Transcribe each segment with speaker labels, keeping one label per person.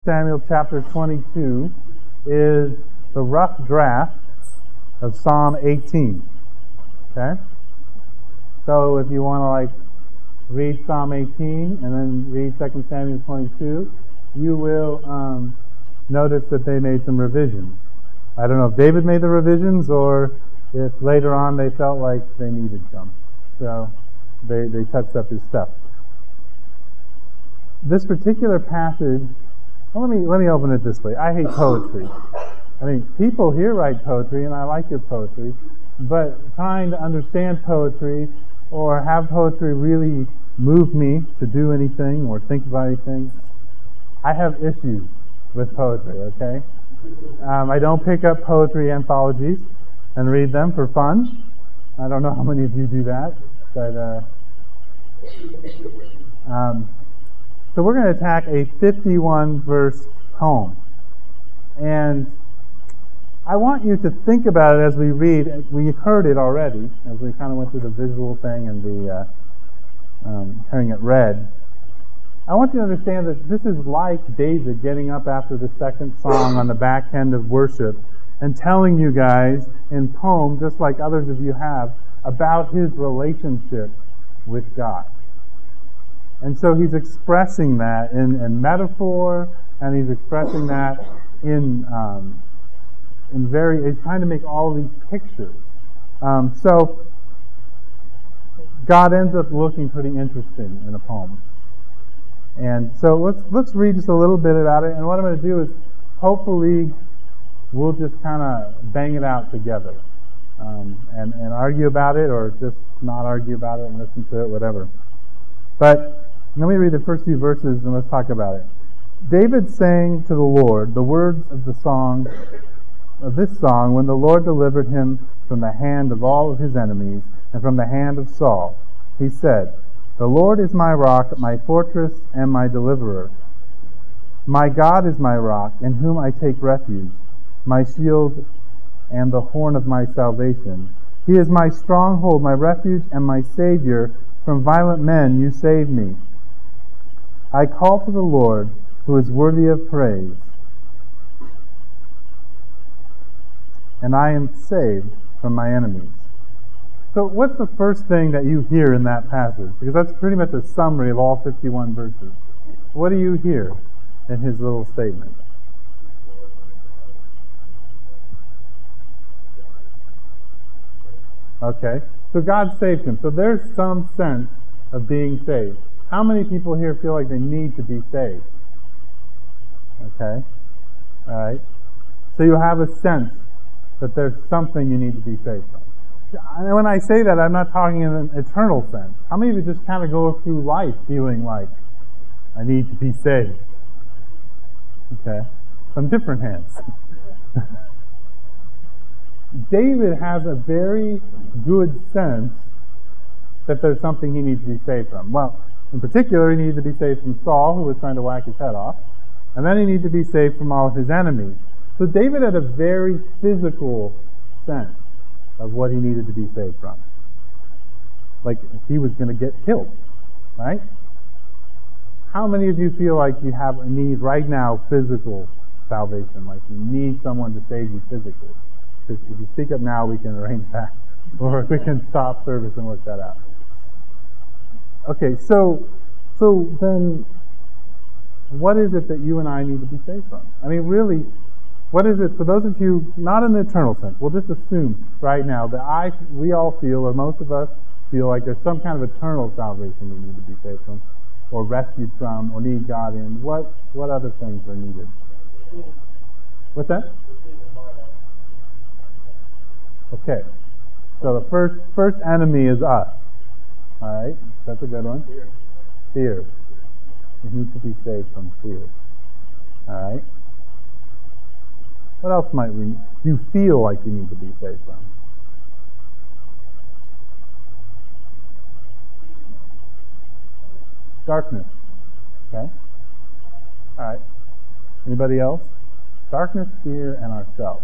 Speaker 1: Samuel chapter 22 is the rough draft of Psalm 18. Okay? So if you want to read Psalm 18 and then read 2 Samuel 22, you will notice that they made some revisions. I don't know if David made the revisions or if later on they felt like they needed some. So they touched up his stuff. This particular passage, well, let me open it this way. I hate poetry. I mean, people here write poetry, and I like your poetry, but trying to understand poetry or have poetry really move me to do anything or think about anything, I have issues with poetry, okay? I don't pick up poetry anthologies and read them for fun. I don't know how many of you do that, but so we're going to attack a 51-verse poem. And I want you to think about it as we read. We heard it already, as we kind of went through the visual thing and the hearing it read. I want you to understand that this is like David getting up after the second song on the back end of worship and telling you guys in poem, just like others of you have, about his relationship with God. And so he's expressing that in metaphor, and he's expressing that in he's trying to make all these pictures. So God ends up looking pretty interesting in a poem. And so let's read just a little bit about it. And what I'm going to do is hopefully we'll just kind of bang it out together and argue about it, or just not argue about it and listen to it, whatever. But let me read the first few verses and let's talk about it. David sang to the Lord the words of this song when the Lord delivered him from the hand of all of his enemies and from the hand of Saul. He said, "The Lord is my rock, my fortress, and my deliverer. My God is my rock, in whom I take refuge, my shield and the horn of my salvation. He is my stronghold, my refuge, and my Savior. From violent men you save me. I call to the Lord, who is worthy of praise, and I am saved from my enemies." So what's the first thing that you hear in that passage? Because that's pretty much a summary of all 51 verses. What do you hear in his little statement? Okay, so God saved him. So there's some sense of being saved. How many people here feel like they need to be saved? Okay, all right. So you have a sense that there's something you need to be saved from. And when I say that, I'm not talking in an eternal sense. How many of you just kind of go through life feeling like, I need to be saved? Okay, some different hands. David has a very good sense that there's something he needs to be saved from. Well, in particular, he needed to be saved from Saul, who was trying to whack his head off. And then he needed to be saved from all of his enemies. So David had a very physical sense of what he needed to be saved from. Like he was going to get killed, right? How many of you feel like you have a need right now, physical salvation? Like you need someone to save you physically? Because if you speak up now, we can arrange that. Or we can stop service and work that out. Okay, so then what is it that you and I need to be saved from? I mean, really, what is it, for those of you, not in the eternal sense, we'll just assume right now that we all feel, or most of us feel like there's some kind of eternal salvation we need to be saved from, or rescued from, or need God in. What other things are needed? What's that? Okay, so the first enemy is us. All right, that's a good one. Fear. You need to be saved from fear. All right. What else might you feel like you need to be saved from? Darkness. Okay. All right. Anybody else? Darkness, fear, and ourselves.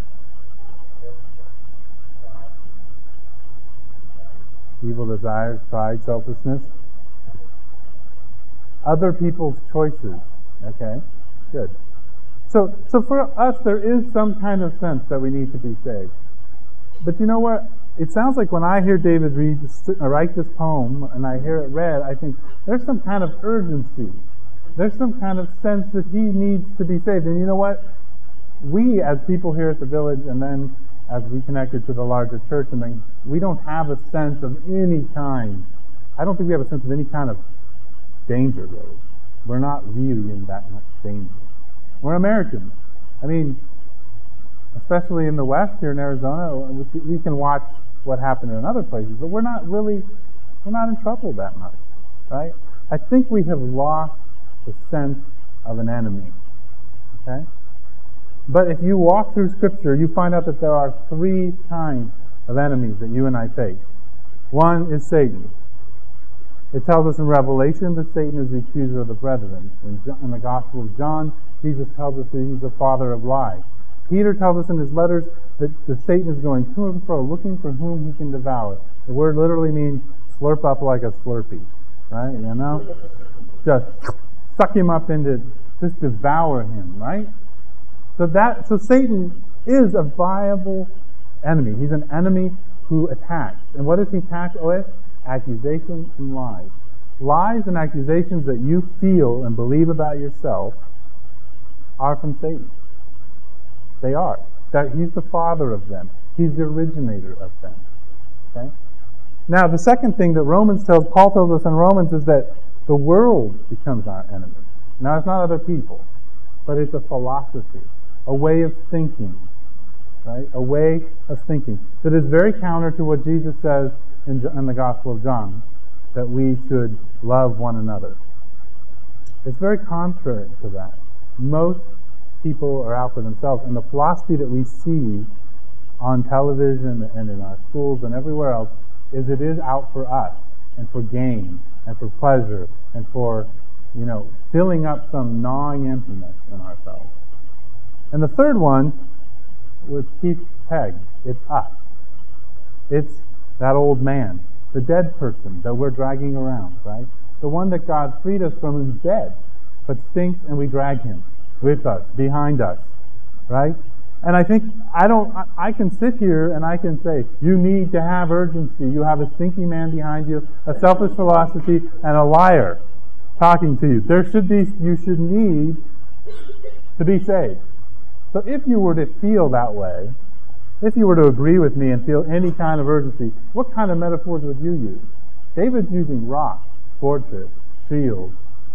Speaker 1: Evil desires, pride, selfishness. Other people's choices. Okay, good. So for us, there is some kind of sense that we need to be saved. But you know what? It sounds like when I hear David write this poem and I hear it read, I think there's some kind of urgency. There's some kind of sense that he needs to be saved. And you know what? We, as people here at the village, and then as we connected to the larger church, and then we don't have a sense of any kind. I don't think we have a sense of any kind of danger, really. We're not really in that much danger. We're Americans. I mean, especially in the West here in Arizona, we can watch what happened in other places, but we're not in trouble that much, right? I think we have lost the sense of an enemy, okay? But if you walk through Scripture, you find out that there are three kinds of enemies that you and I face. One is Satan. It tells us in Revelation that Satan is the accuser of the brethren. In the Gospel of John, Jesus tells us that he's the father of lies. Peter tells us in his letters that Satan is going to and fro, looking for whom he can devour. The word literally means slurp up like a Slurpee, right? You know? Just suck him up into, just devour him, right? So Satan is a viable enemy. He's an enemy who attacks. And what does he attack with? Accusations and lies. Lies and accusations that you feel and believe about yourself are from Satan. They are. That he's the father of them. He's the originator of them. Okay? Now, the second thing that Paul tells us in Romans is that the world becomes our enemy. Now, it's not other people, but it's a philosophy, a way of thinking, right? A way of thinking that is very counter to what Jesus says in the Gospel of John, that we should love one another. It's very contrary to that. Most people are out for themselves, and the philosophy that we see on television and in our schools and everywhere else is it is out for us and for gain and for pleasure and for, filling up some gnawing emptiness in ourselves. And the third one was Keith Pegg. It's us. It's that old man, the dead person that we're dragging around, right? The one that God freed us from is dead, but stinks, and we drag him with us, behind us, right? And I think I can sit here and I can say, you need to have urgency. You have a stinky man behind you, a selfish philosophy, and a liar talking to you. You should need to be saved. So if you were to feel that way, if you were to agree with me and feel any kind of urgency, what kind of metaphors would you use? David's using rock, fortress, shield.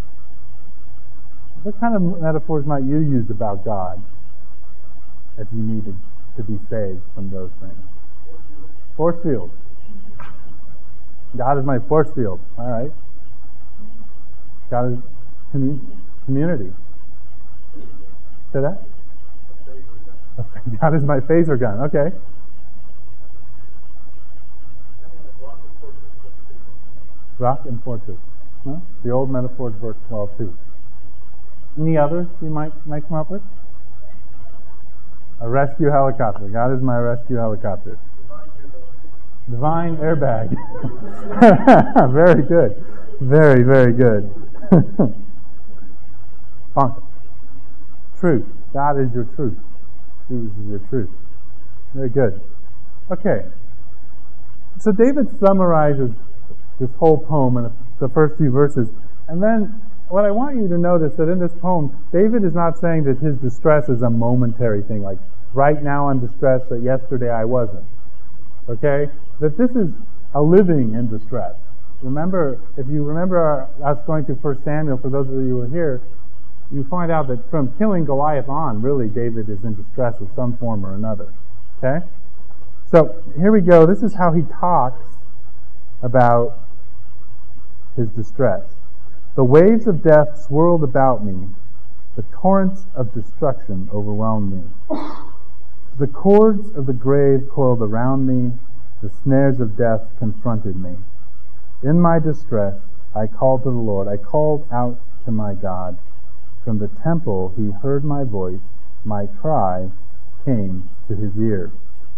Speaker 1: What kind of metaphors might you use about God if you needed to be saved from those things? Force field. God is my force field. All right. God is community. Say that? God is my phaser gun. Okay. Rock and fortress. Huh? The old metaphors work well too. Any others you might come up with? A rescue helicopter. God is my rescue helicopter. Divine airbag. Very good. Very, very good. Funk. Truth. God is your truth. Jesus is your truth. Very good. Okay. So David summarizes this whole poem in the first few verses. And then what I want you to notice that in this poem, David is not saying that his distress is a momentary thing, like right now I'm distressed, but yesterday I wasn't. Okay? That this is a living in distress. If you remember us going through 1 Samuel, for those of you who are here, you find out that from killing Goliath on, really David is in distress of some form or another. Okay? So here we go. This is how he talks about his distress. The waves of death swirled about me. The torrents of destruction overwhelmed me. The cords of the grave coiled around me. The snares of death confronted me. In my distress, I called to the Lord. I called out to my God. From the temple, he heard my voice. My cry came to his ear.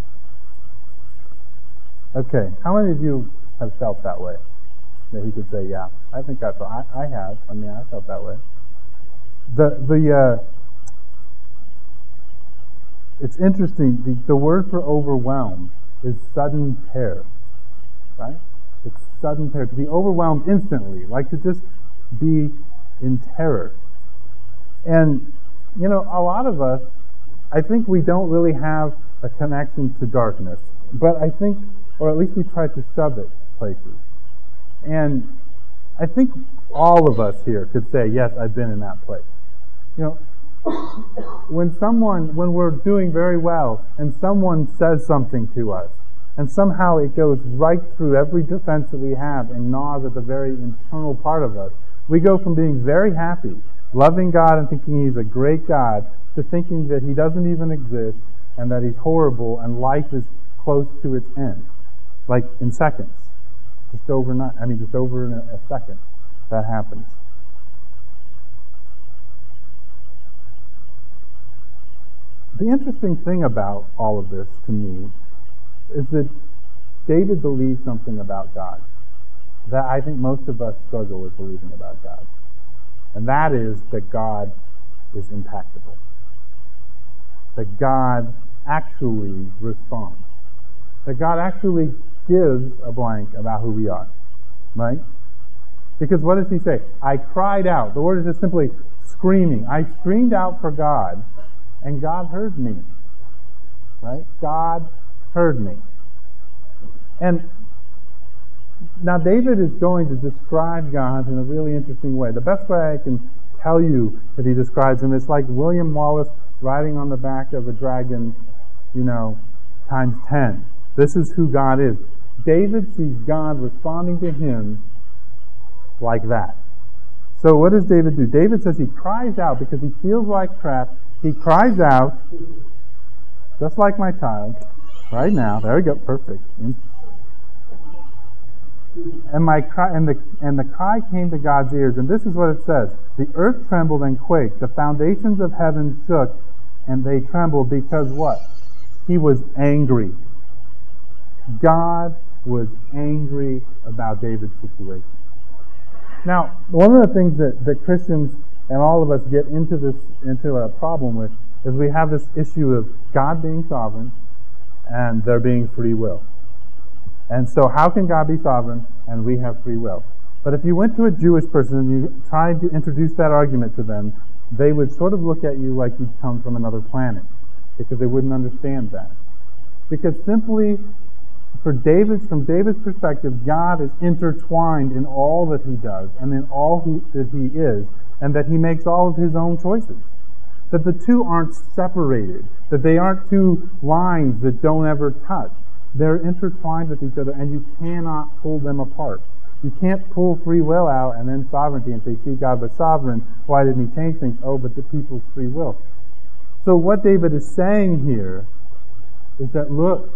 Speaker 1: Okay, how many of you have felt that way? That he could say, yeah, I think I have. I mean, I felt that way. it's interesting. The word for overwhelmed is sudden terror, right? It's sudden terror. To be overwhelmed instantly, like to just be in terror. And, a lot of us, I think we don't really have a connection to darkness. But I think, or at least we try to shove it places. And I think all of us here could say, yes, I've been in that place. When we're doing very well and someone says something to us, and somehow it goes right through every defense that we have and gnaws at the very internal part of us, we go from being very happy, loving God and thinking He's a great God, to thinking that He doesn't even exist and that He's horrible and life is close to its end. Like in seconds. Just over in a second that happens. The interesting thing about all of this to me is that David believed something about God that I think most of us struggle with believing about God. And that is that God is impactable. That God actually responds. That God actually gives a blank about who we are. Right? Because what does He say? I cried out. The word is just simply screaming. I screamed out for God, and God heard me. Right? God heard me. And now David is going to describe God in a really interesting way. The best way I can tell you that he describes Him is like William Wallace riding on the back of a dragon, times 10. This is who God is. David sees God responding to him like that. So what does David do? David says he cries out because he feels like crap. He cries out, just like my child, right now. There we go, perfect. And the cry came to God's ears, and this is what it says: the earth trembled and quaked, the foundations of heaven shook, and they trembled because what? He was angry. God was angry about David's situation. Now, one of the things that Christians and all of us get into a problem with is we have this issue of God being sovereign and there being free will. And so how can God be sovereign and we have free will? But if you went to a Jewish person and you tried to introduce that argument to them, they would sort of look at you like you'd come from another planet, because they wouldn't understand that. Because simply, from David's perspective, God is intertwined in all that He does and in all that He is, and that He makes all of His own choices. That the two aren't separated, that they aren't two lines that don't ever touch. They're intertwined with each other, and you cannot pull them apart. You can't pull free will out and then sovereignty and say, see, God was sovereign, why didn't He change things? Oh, but the people's free will. So what David is saying here is that, look,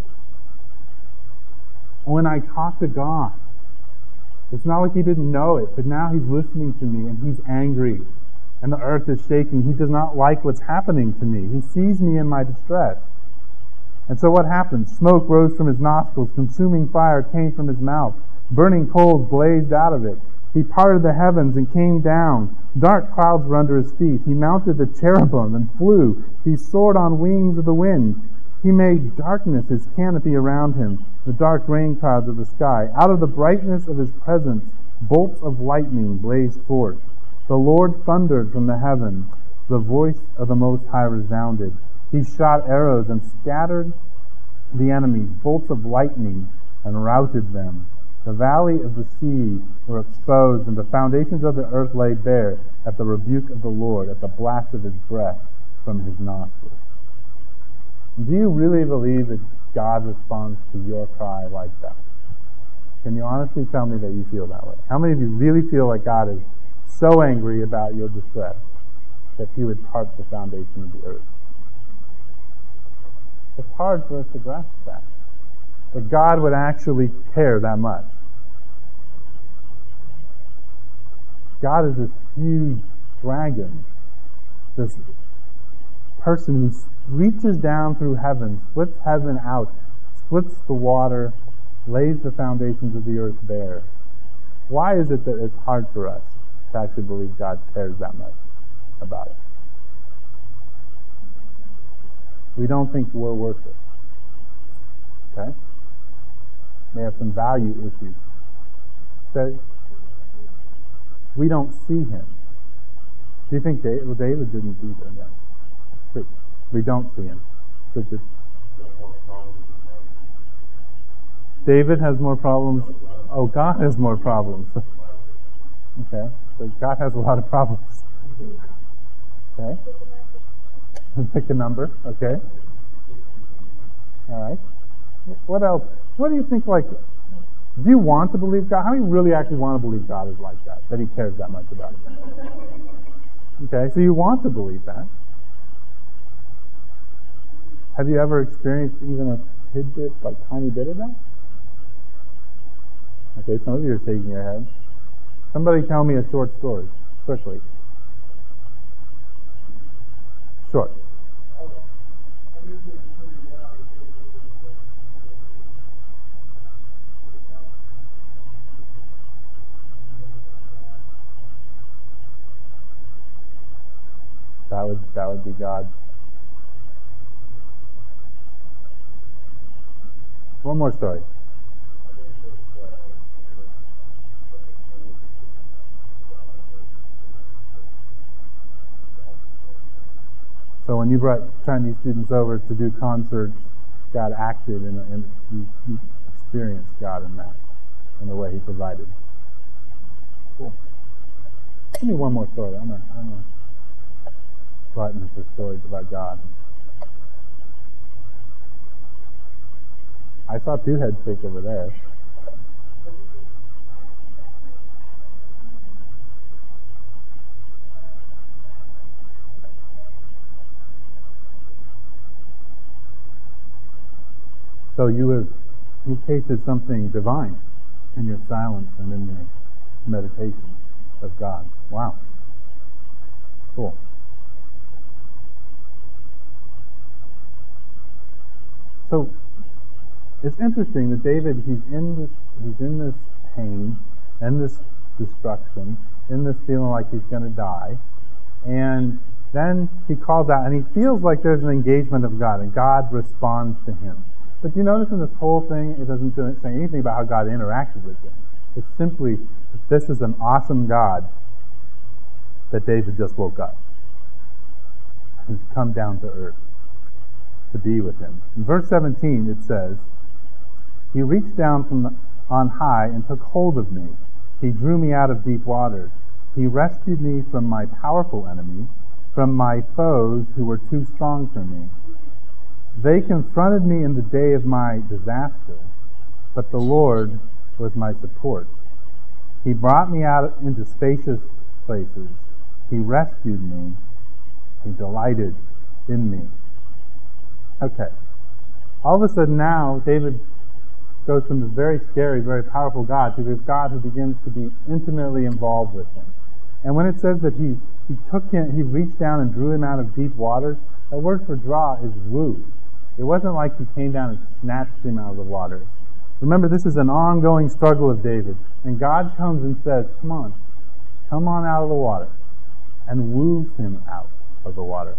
Speaker 1: when I talk to God, it's not like He didn't know it, but now He's listening to me and He's angry and the earth is shaking. He does not like what's happening to me. He sees me in my distress. And so what happens? Smoke rose from His nostrils, consuming fire came from His mouth, burning coals blazed out of it. He parted the heavens and came down. Dark clouds were under His feet. He mounted the cherubim and flew. He soared on wings of the wind. He made darkness His canopy around Him, the dark rain clouds of the sky. Out of the brightness of His presence, bolts of lightning blazed forth. The Lord thundered from the heaven. The voice of the Most High resounded. He shot arrows and scattered the enemies, bolts of lightning, and routed them. The valley of the sea were exposed, and the foundations of the earth lay bare at the rebuke of the Lord, at the blast of His breath from His nostrils. Do you really believe that God responds to your cry like that? Can you honestly tell me that you feel that way? How many of you really feel like God is so angry about your distress that He would part the foundation of the earth? It's hard for us to grasp that God would actually care that much. God is this huge dragon, this person who reaches down through heaven, splits heaven out, splits the water, lays the foundations of the earth bare. Why is it that it's hard for us to actually believe God cares that much about it? We don't think we're worth it. Okay? They have some value issues. So we don't see him. Do you think David? Well, David didn't either. Yeah. True. We don't see him. So David has more problems. Oh, God has more problems. Okay. So God has a lot of problems. Okay. Pick a number. Okay. All right. What else? What do you think, like, do you want to believe God? How many really actually want to believe God is like that He cares that much about it? Okay, so you want to believe that. Have you ever experienced even a tidbit, like tiny bit of that? Okay, some of you are shaking your head. Somebody tell me a short story, quickly. Short. That would be God. One more story. So when you brought Chinese students over to do concerts, God acted and you experienced God in that, in the way He provided. Cool. Give me one more story. I'm a glutton for stories about God. I saw two heads shake over there. So you tasted something divine in your silence and in your meditation of God. Wow. Cool. So it's interesting that David, he's in this pain, and this destruction, in this feeling like he's going to die, and then he calls out, and he feels like there's an engagement of God, and God responds to him. But you notice in this whole thing, it doesn't say anything about how God interacted with him. It's simply that this is an awesome God that David just woke up. He's come down to earth to be with him. In verse 17 it says, He reached down from on high and took hold of me. He drew me out of deep waters. He rescued me from my powerful enemy, from my foes who were too strong for me. They confronted me in the day of my disaster, but the Lord was my support. He brought me out into spacious places. He rescued me. He delighted in me. Okay. All of a sudden now, David goes from this very scary, very powerful God to this God who begins to be intimately involved with him. And when it says that he reached down and drew him out of deep waters, that word for draw is woo. It wasn't like he came down and snatched him out of the waters. Remember, this is an ongoing struggle of David. And God comes and says, come on out of the water. And woos him out of the water.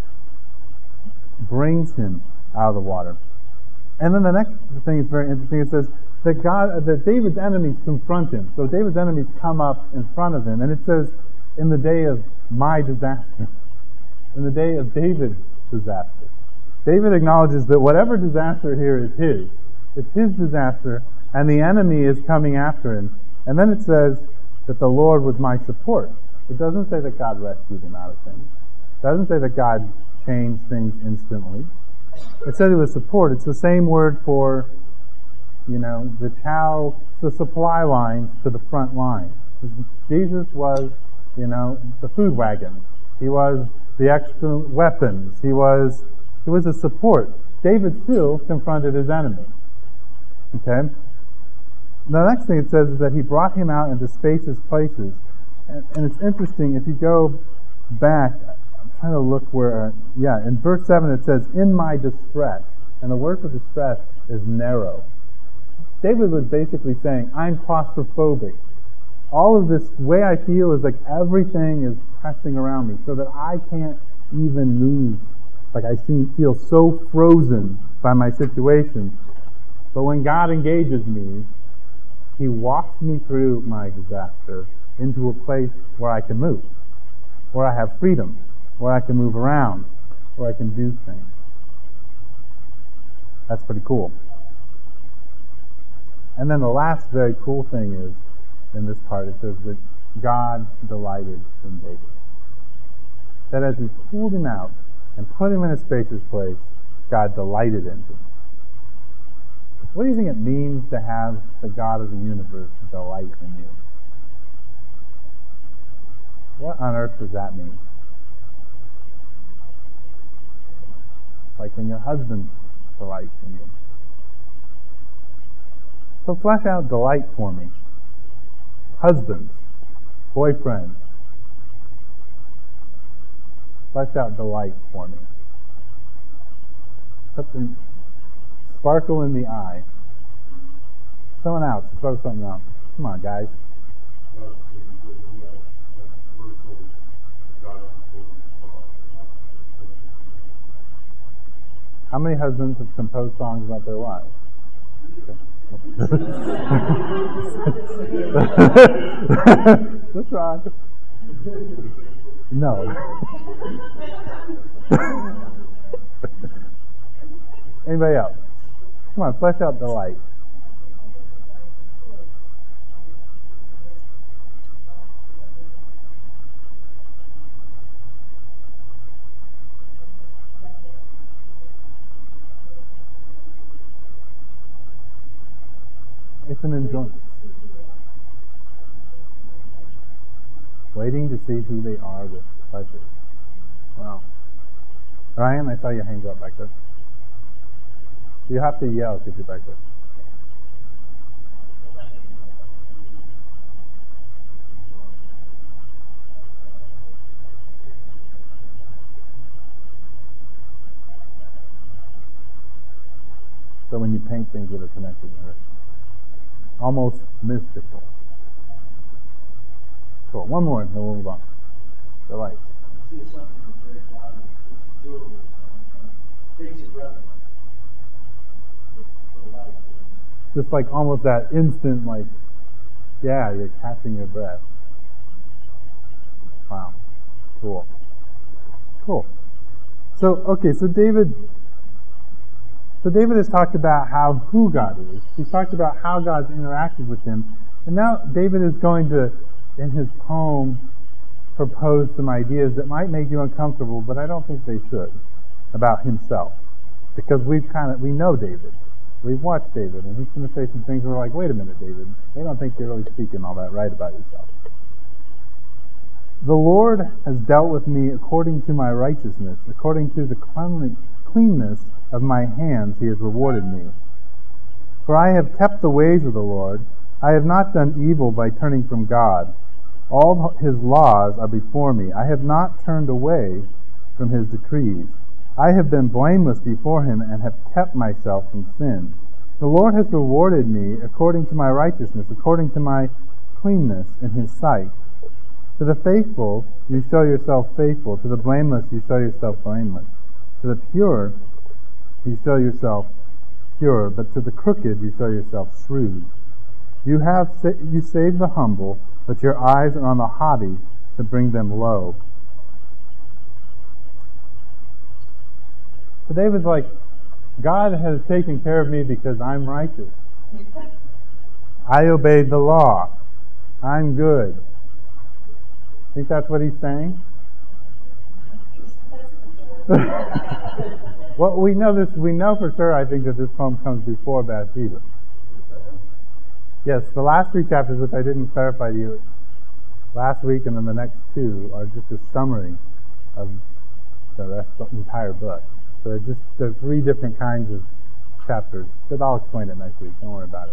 Speaker 1: Brings him out of the water. And then the next thing is very interesting. It says that David's enemies confront him. So David's enemies come up in front of him. And it says, in the day of my disaster. In the day of David's disaster. David acknowledges that whatever disaster here is his. It's his disaster, and the enemy is coming after him. And then it says that the Lord was my support. It doesn't say that God rescued him out of things. It doesn't say that God changed things instantly. It says it was support. It's the same word for, the supply lines to the front line. Jesus was, the food wagon. He was the extra weapons. He was a support. David still confronted his enemy. Okay? The next thing it says is that he brought him out into spacious places. And it's interesting, if you go back, I'm trying to look where, in verse 7 it says, in my distress. And the word for distress is narrow. David was basically saying, I'm claustrophobic. All of this way I feel is like everything is pressing around me so that I can't even move Like I feel so frozen by my situation. But when God engages me, He walks me through my disaster into a place where I can move, where I have freedom, where I can move around, where I can do things. That's pretty cool. And then the last very cool thing is, in this part, it says that God delighted in David. That as He pulled him out and put him in a spacious place, God delighted in him. What do you think it means to have the God of the universe delight in you? What on earth does that mean? Like when your husband delights in you. So flesh out delight for me. Husbands, boyfriends, flesh out delight for me. Something sparkle in the eye. Someone else, throw something out. Come on, guys. How many husbands have composed songs about their wives? That's right. No. Anybody else? Come on, flesh out delight. It's an enjoyment. Waiting to see who they are with pleasure. Wow. Ryan, I saw your hands up back there. You have to yell if you're back there. So when you paint things that are connected to Earth. Almost mystical. Cool. One more and then we'll move on. The light. Just like almost that instant, like, yeah, you're catching your breath. Wow. Cool. Cool. So David has talked about who God is. He's talked about how God's interacted with him. And now David is going to, in his poem, propose some ideas that might make you uncomfortable, but I don't think they should, about himself. Because we know David. We've watched David, and he's going to say some things and we're like, wait a minute, David. We don't think you're really speaking all that right about yourself. The Lord has dealt with me according to my righteousness, according to the cleanness of my hands he has rewarded me. For I have kept the ways of the Lord. I have not done evil by turning from God. All his laws are before me. I have not turned away from his decrees. I have been blameless before him and have kept myself from sin. The Lord has rewarded me according to my righteousness, according to my cleanness in his sight. To the faithful you show yourself faithful. To the blameless you show yourself blameless. To the pure you show yourself pure, but to the crooked you show yourself shrewd. You save the humble, but your eyes are on the haughty to bring them low. So David's like, God has taken care of me because I'm righteous. I obeyed the law. I'm good. Think that's what he's saying? Well, we know for sure, I think, that this poem comes before Bathsheba. Yes, the last 3 chapters, which I didn't clarify to you last week, and then the next 2 are just a summary of the entire book. So there's 3 different kinds of chapters, but I'll explain it next week. Don't worry about it.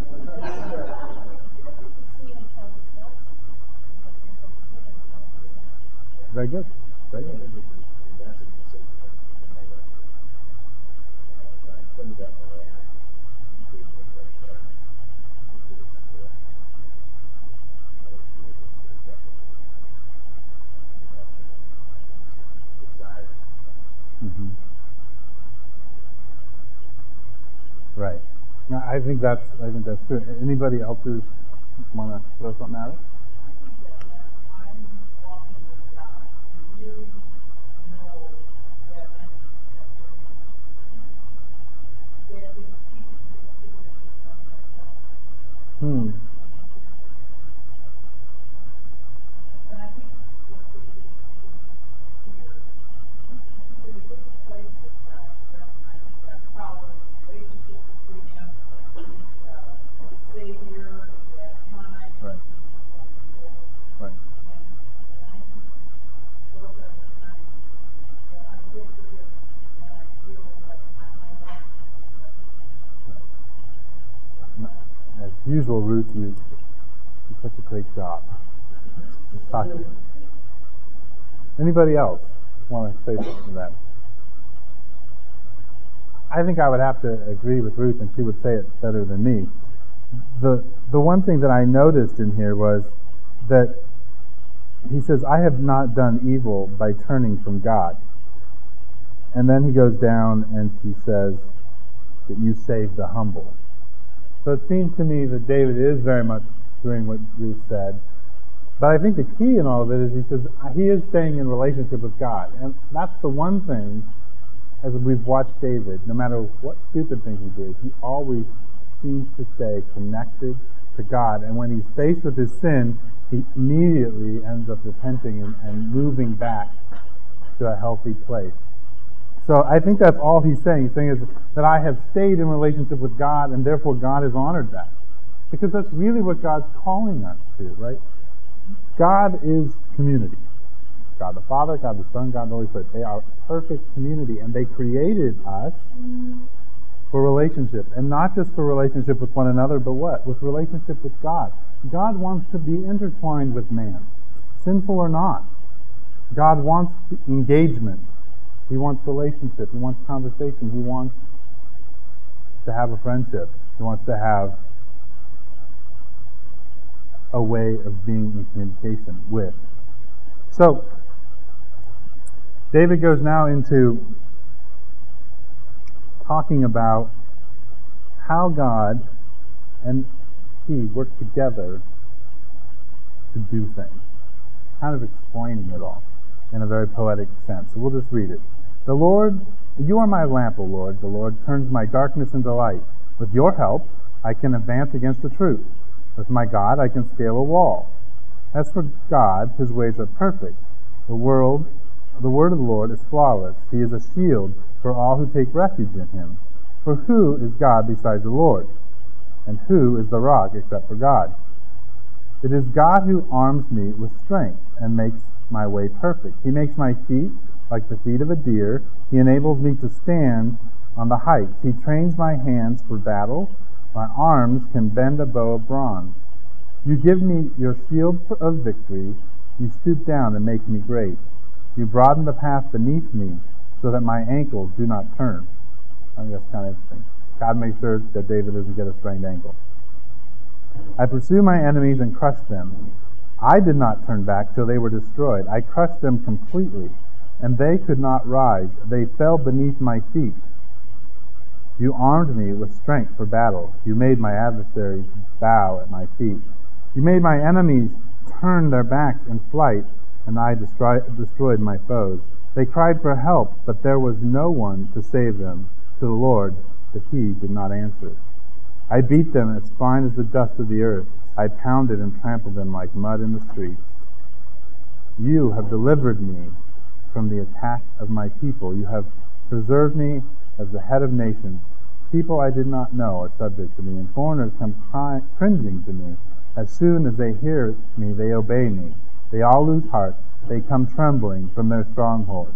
Speaker 1: Very good. Very good. Mm-hmm. I think that's true. Anybody else who want to throw something at it? As usual, Ruth, you do such a great job talking. Anybody else want to say something to that? I think I would have to agree with Ruth, and she would say it better than me. The one thing that I noticed in here was that he says, I have not done evil by turning from God. And then he goes down and he says that you save the humble. So it seems to me that David is very much doing what Ruth said. But I think the key in all of it is he says he is staying in relationship with God. And that's the one thing, as we've watched David, no matter what stupid thing he did, he always seems to stay connected to God. And when he's faced with his sin, he immediately ends up repenting and moving back to a healthy place. So I think that's all he's saying. He's saying is that I have stayed in relationship with God, and therefore God has honored that. Because that's really what God's calling us to, right? God is community. God the Father, God the Son, God the Holy Spirit. They are perfect community, and they created us for relationship. And not just for relationship with one another, but what? With relationship with God. God wants to be intertwined with man, sinful or not. God wants engagement. He wants relationship. He wants conversation. He wants to have a friendship. He wants to have a way of being in communication with. So, David goes now into talking about how God and he work together to do things. Kind of explaining it all in a very poetic sense. So we'll just read it. The Lord, you are my lamp, O Lord. The Lord turns my darkness into light. With your help, I can advance against the truth. With my God, I can scale a wall. As for God, his ways are perfect. The word of the Lord is flawless. He is a shield for all who take refuge in him. For who is God besides the Lord? And who is the rock except for God? It is God who arms me with strength and makes my way perfect. He makes my feet like the feet of a deer. He enables me to stand on the heights. He trains my hands for battle. My arms can bend a bow of bronze. You give me your shield of victory. You stoop down and make me great. You broaden the path beneath me so that my ankles do not turn. I think that's kind of interesting. God makes sure that David doesn't get a sprained ankle. I pursue my enemies and crush them. I did not turn back till they were destroyed. I crushed them completely, and they could not rise. They fell beneath my feet. You armed me with strength for battle. You made my adversaries bow at my feet. You made my enemies turn their backs in flight, and I destroyed my foes. They cried for help, but there was no one to save them. To the Lord, but he did not answer. I beat them as fine as the dust of the earth. I pounded and trampled them like mud in the streets. You have delivered me from the attack of my people. You have preserved me as the head of nations. People I did not know are subject to me, and foreigners come cringing to me. As soon as they hear me, they obey me. They all lose heart. They come trembling from their stronghold.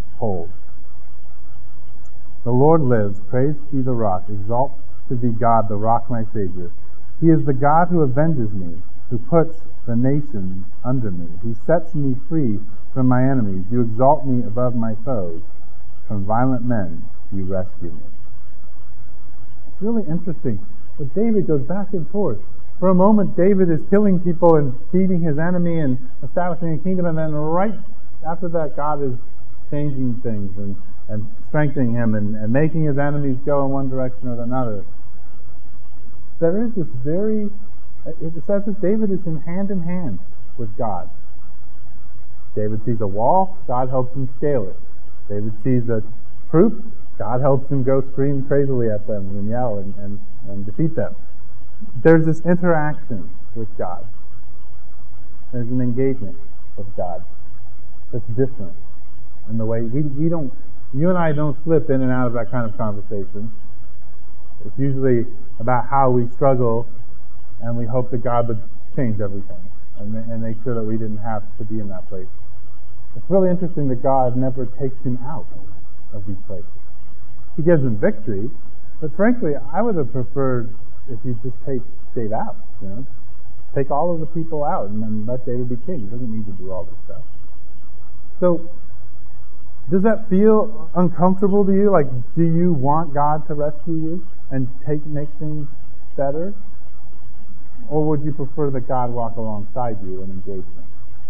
Speaker 1: The Lord lives. Praise be the rock. Exalt to be God, the rock my Savior. He is the God who avenges me, who puts the nations under me. He sets me free from my enemies. You exalt me above my foes. From violent men you rescue me. It's really interesting that David goes back and forth. For a moment, David is killing people and feeding his enemy and establishing a kingdom, and then right after that, God is changing things and strengthening him and making his enemies go in one direction or another. there is this it says that David is in hand with God. David sees a wall, God helps him scale it. David sees a troop, God helps him go scream crazily at them and yell and defeat them. There's this interaction with God. There's an engagement with God that's different. And the way you and I don't slip in and out of that kind of conversation. It's usually about how we struggle and we hope that God would change everything and make sure that we didn't have to be in that place. It's really interesting that God never takes him out of these places. He gives him victory, but frankly, I would have preferred if he'd just take David out. Take all of the people out and then let David be king. He doesn't need to do all this stuff. So, does that feel uncomfortable to you? Like, do you want God to rescue you and make things better? Or would you prefer that God walk alongside you and engage them?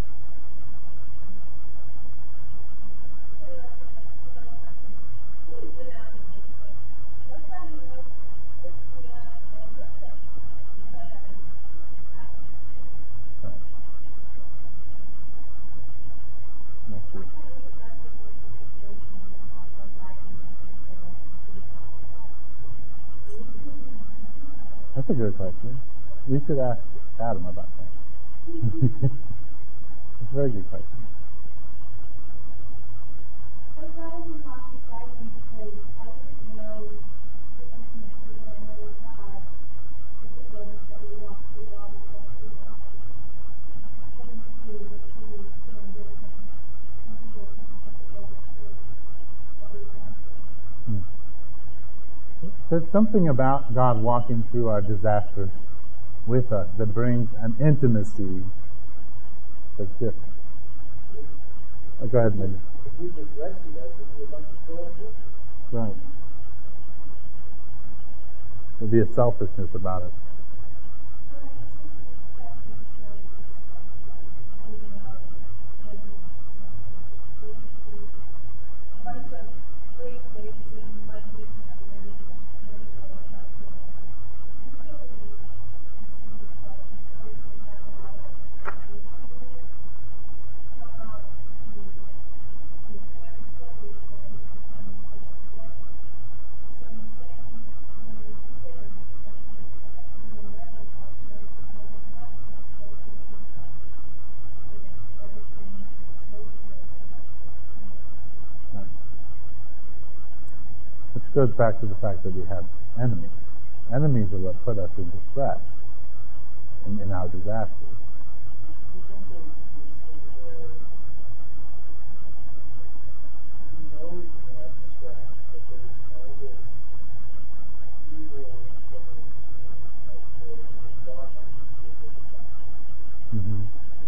Speaker 1: That's a good question. We should ask Adam about that. It's a very good question. There's something about God walking through our disasters with us that brings an intimacy that's different. Go ahead, Mindy. Right. There'll be a selfishness about it. Which goes back to the fact that we have enemies. Enemies are what put us in distress in our disasters. Mm-hmm.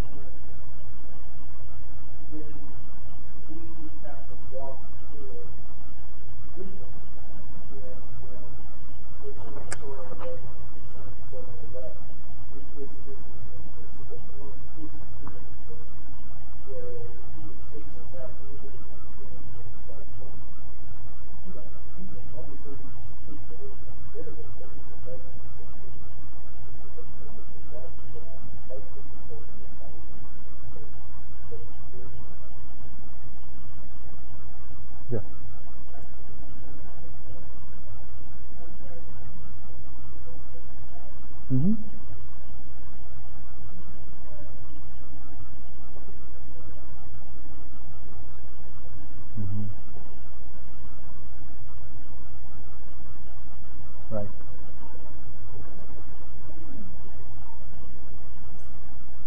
Speaker 1: Yeah. Mm-hmm. Mm-hmm. Right.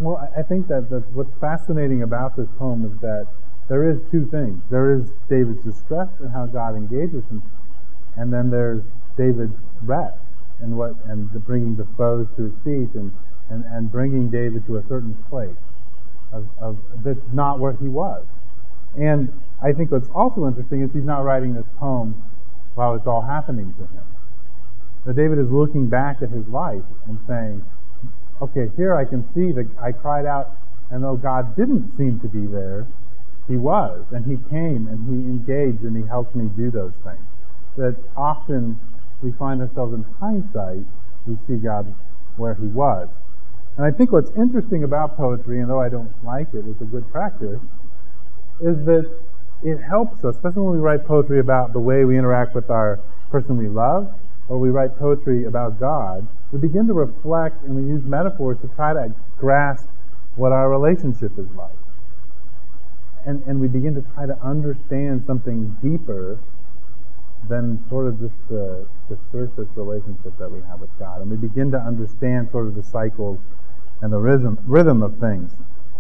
Speaker 1: Well, I think that what's fascinating about this poem is that there is two things. There is David's distress and how God engages him, and then there's David's rest and the bringing the foes to his feet and bringing David to a certain place of that's not where he was. And I think what's also interesting is he's not writing this poem while it's all happening to him. But David is looking back at his life and saying, okay, here I can see that I cried out, and though God didn't seem to be there, he was, and he came, and he engaged, and he helped me do those things. That often we find ourselves in hindsight, we see God where he was. And I think what's interesting about poetry, and though I don't like it, it's a good practice, is that it helps us, especially when we write poetry about the way we interact with our person we love, or we write poetry about God, we begin to reflect and we use metaphors to try to grasp what our relationship is like. And we begin to try to understand something deeper than sort of just the surface relationship that we have with God. And we begin to understand sort of the cycles and the rhythm of things.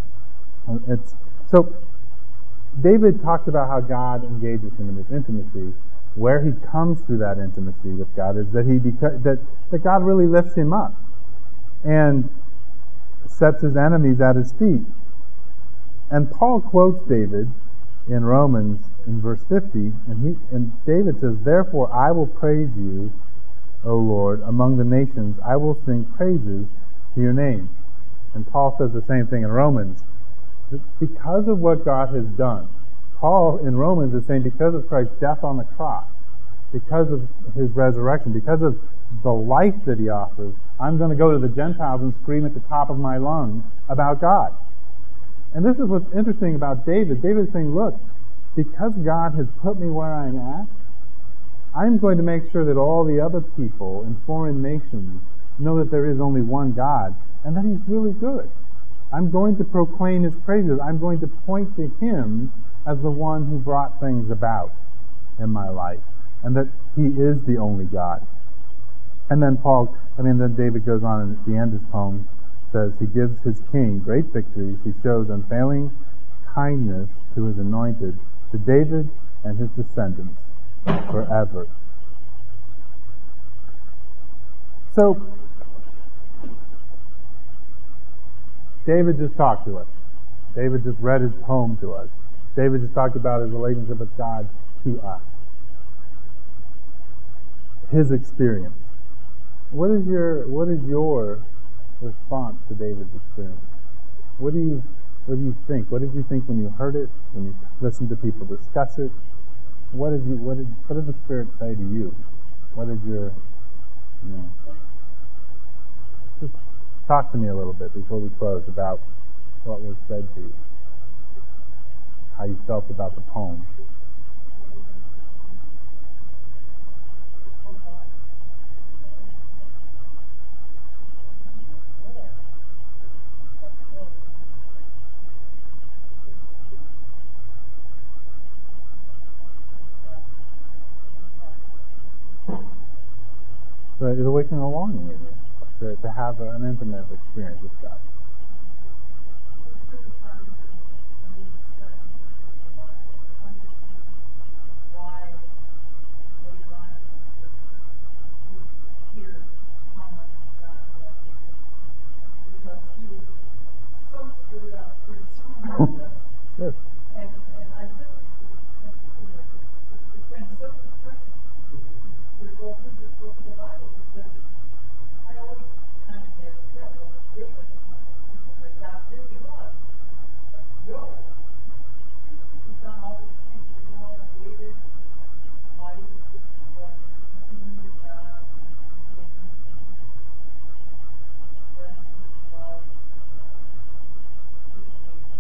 Speaker 1: So David talks about how God engages him in this intimacy. Where he comes through that intimacy with God is that that God really lifts him up and sets his enemies at his feet. And Paul quotes David in Romans in verse 50, and David says, "Therefore I will praise you, O Lord, among the nations. I will sing praises to your name." And Paul says the same thing in Romans. Because of what God has done, Paul in Romans is saying because of Christ's death on the cross, because of his resurrection, because of the life that he offers, I'm going to go to the Gentiles and scream at the top of my lungs about God. And this is what's interesting about David. David is saying, look, because God has put me where I'm at, I'm going to make sure that all the other people in foreign nations know that there is only one God and that he's really good. I'm going to proclaim his praises. I'm going to point to him as the one who brought things about in my life, and that he is the only God. And then then David goes on, and at the end of his poem says, he gives his king great victories. He shows unfailing kindness to his anointed, to David and his descendants forever. So, David just talked to us. David just read his poem to us. David just talked about his relationship with God to us. His experience. What is your response to David's experience? What do you think? What did you think when you heard it? When you listened to people discuss it? What did the Spirit say to you? What did just talk to me a little bit before we close about what was said to you. How you felt about the poem. But it's awakening a longing in you to have an intimate experience with God. Yes.
Speaker 2: And I think it's been so depressing to go through this book of the Bible because I always kind of get upset when David is one of those people that God really loves. But Job, he's done all these things. David, life, but continuing with God, and express his love, appreciation.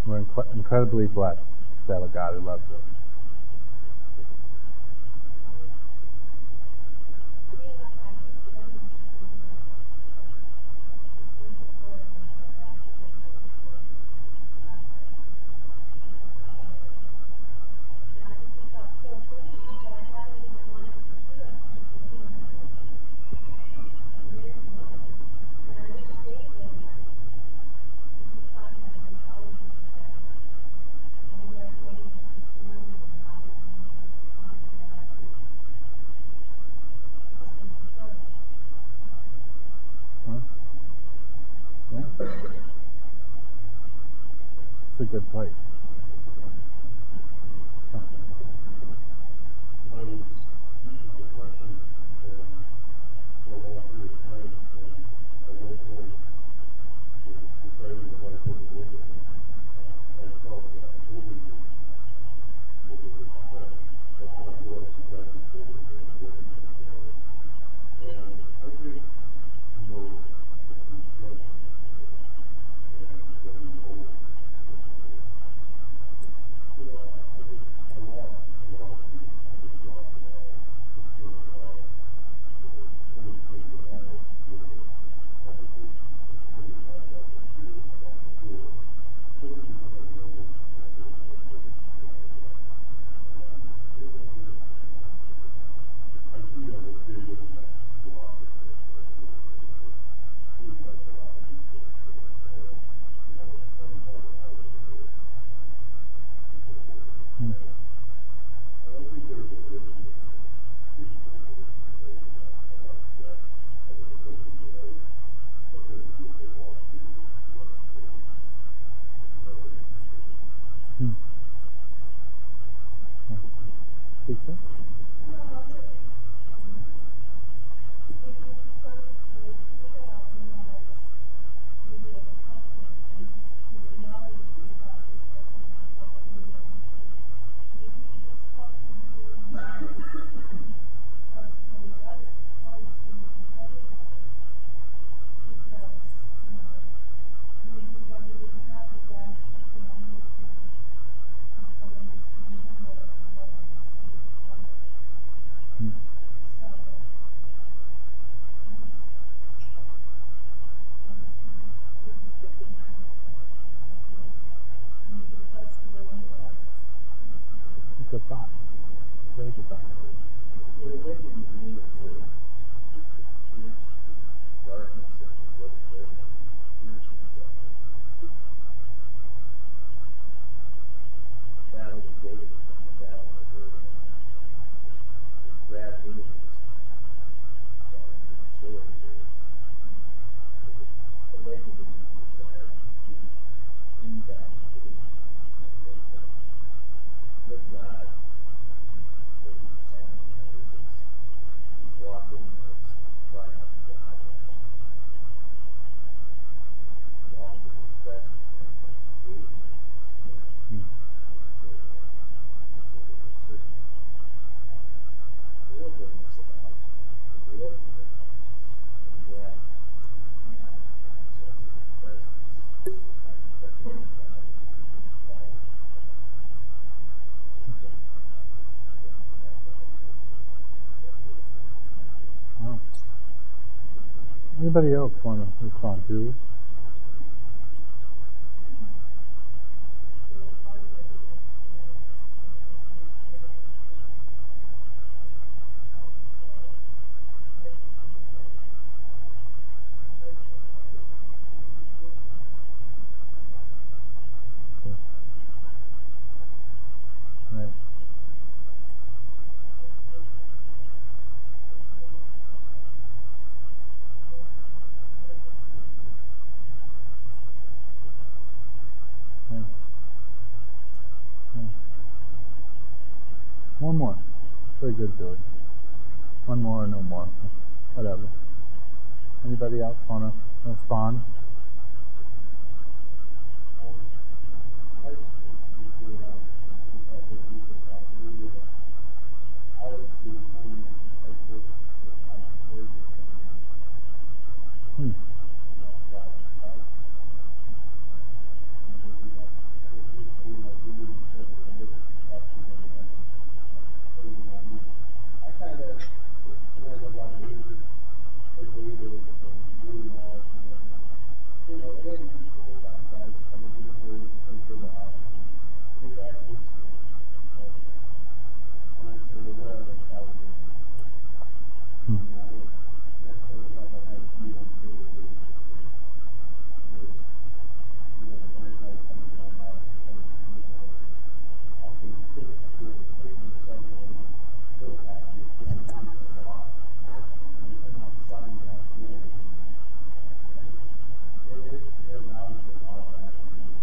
Speaker 1: We're incredibly blessed to have a God who loves us. Yeah. It's a good place. Huh. Pizza? Good thought. Very good thought. Wow. Anybody else want to respond to? Right. Yeah. Yeah. One more. Very good, Billy. One more or no more. Whatever. Anybody else want to respond?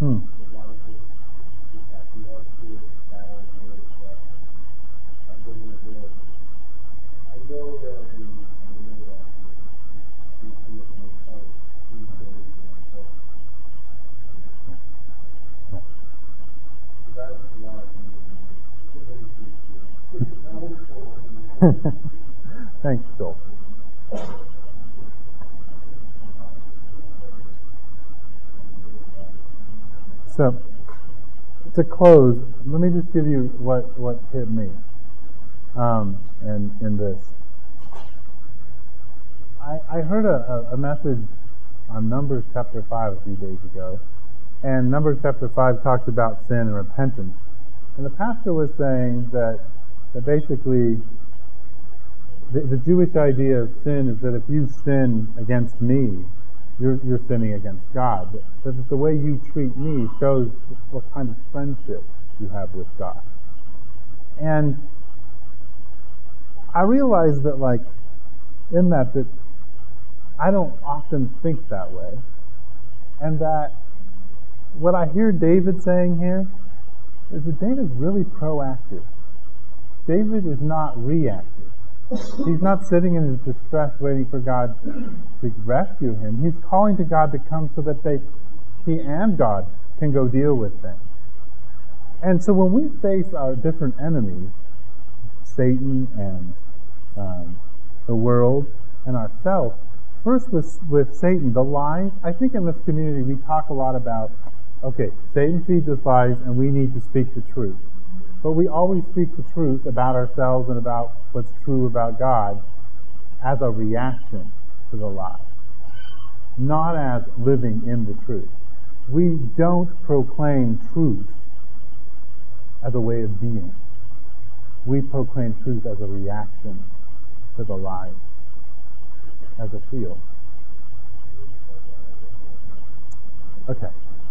Speaker 1: Hmm.
Speaker 3: A lot of this is that we are still battling with stuff. I live in a world. I know there are enemies, and I know that we see some of them in sight these days. That is a lot of
Speaker 1: Thanks, Joel. So, to close, let me just give you what hit me in this. I heard a message on Numbers chapter 5 a few days ago, and Numbers chapter 5 talks about sin and repentance. And the pastor was saying that basically the Jewish idea of sin is that if you sin against me, you're sinning against God. That the way you treat me shows what kind of friendship you have with God. And I realized that, like, in that I don't often think that way. And that what I hear David saying here is that David's really proactive. David is not reactive. He's not sitting in his distress waiting for God to rescue him. He's calling to God to come so that he and God can go deal with things. And so when we face our different enemies, Satan and the world and ourselves, first with Satan, the lies, I think in this community we talk a lot about, okay, Satan feeds us lies and we need to speak the truth. But we always speak the truth about ourselves and about what's true about God as a reaction to the lie, not as living in the truth. We don't proclaim truth as a way of being. We proclaim truth as a reaction to the lie, as a feel. Okay.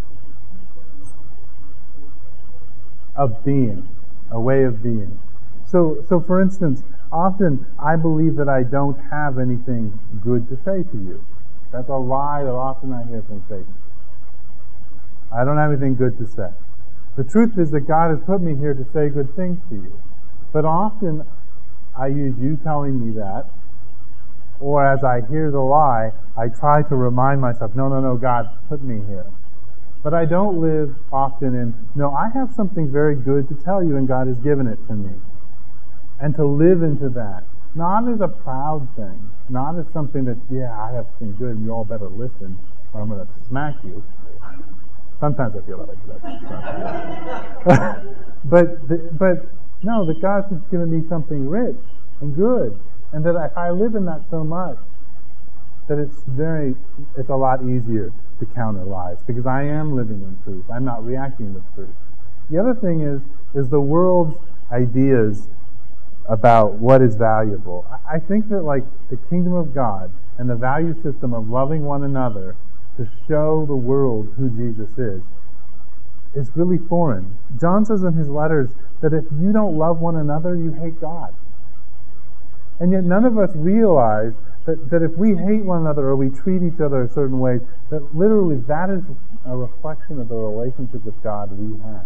Speaker 1: Of being. A way of being. So for instance, often I believe that I don't have anything good to say to you. That's a lie that often I hear from Satan. I don't have anything good to say. The truth is that God has put me here to say good things to you. But often I use you telling me that, or as I hear the lie, I try to remind myself, no, God put me here. But I don't live often in, no, I have something very good to tell you and God has given it to me. And to live into that, not as a proud thing, not as something that, yeah, I have something good and you all better listen or I'm going to smack you. Sometimes I feel like that. But no, that God has given me something rich and good. And that if I live in that so much, that it's a lot easier to counter lies, because I am living in truth. I'm not reacting to truth. The other thing is the world's ideas about what is valuable. I think that, like, the kingdom of God and the value system of loving one another to show the world who Jesus is really foreign. John says in his letters that if you don't love one another, you hate God. And yet none of us realize that if we hate one another or we treat each other a certain way, that literally that is a reflection of the relationship with God we have.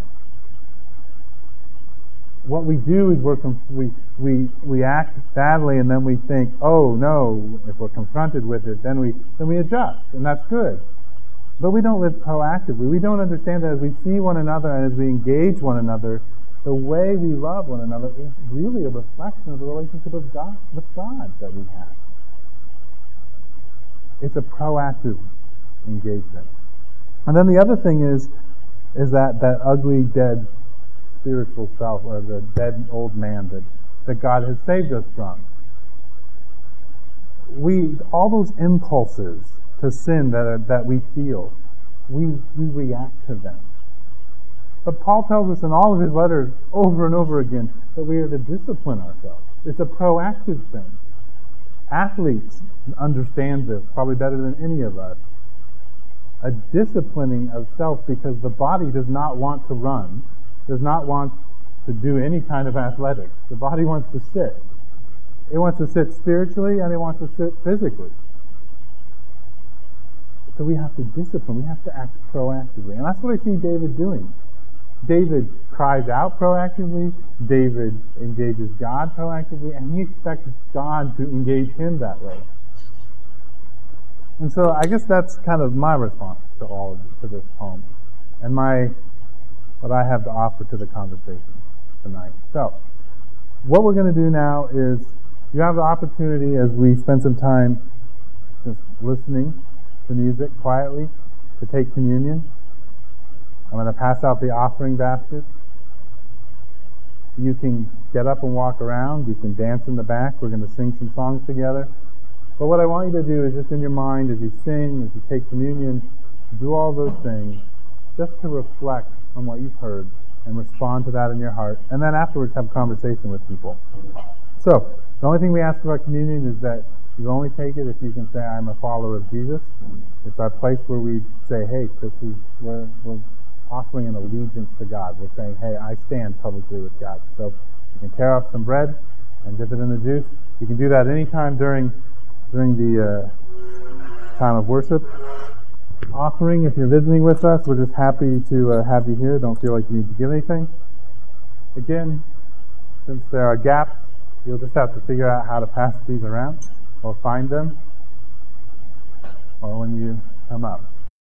Speaker 1: What we do is we act badly and then we think, oh no, if we're confronted with it, then we adjust, and that's good. But we don't live proactively. We don't understand that as we see one another and as we engage one another, the way we love one another is really a reflection of the relationship of God with God that we have. It's a proactive engagement. And then the other thing is that ugly, dead spiritual self, or the dead old man that God has saved us from. All those impulses to sin that we feel, we react to them. But Paul tells us in all of his letters over and over again that we are to discipline ourselves. It's a proactive thing. Athletes understand this probably better than any of us. A disciplining of self, because the body does not want to run, does not want to do any kind of athletics. The body wants to sit. It wants to sit spiritually and it wants to sit physically. So we have to discipline. We have to act proactively. And that's what I see David doing. David cries out proactively. David engages God proactively. And he expects God to engage him that way. And so I guess that's kind of my response to this poem. And what I have to offer to the conversation tonight. So, what we're going to do now is you have the opportunity as we spend some time just listening to music quietly to take communion. I'm going to pass out the offering basket. You can get up and walk around. You can dance in the back. We're going to sing some songs together. But what I want you to do is just in your mind as you sing, as you take communion, do all those things just to reflect on what you've heard and respond to that in your heart. And then afterwards have a conversation with people. So, the only thing we ask about communion is that you only take it if you can say, I'm a follower of Jesus. It's our place where we say, hey, this is where we're offering an allegiance to God. We're saying, hey, I stand publicly with God. So you can tear off some bread and dip it in the juice. You can do that anytime during the time of worship. Offering, if you're visiting with us, we're just happy to have you here. Don't feel like you need to give anything. Again, since there are gaps, you'll just have to figure out how to pass these around or find them or when you come up.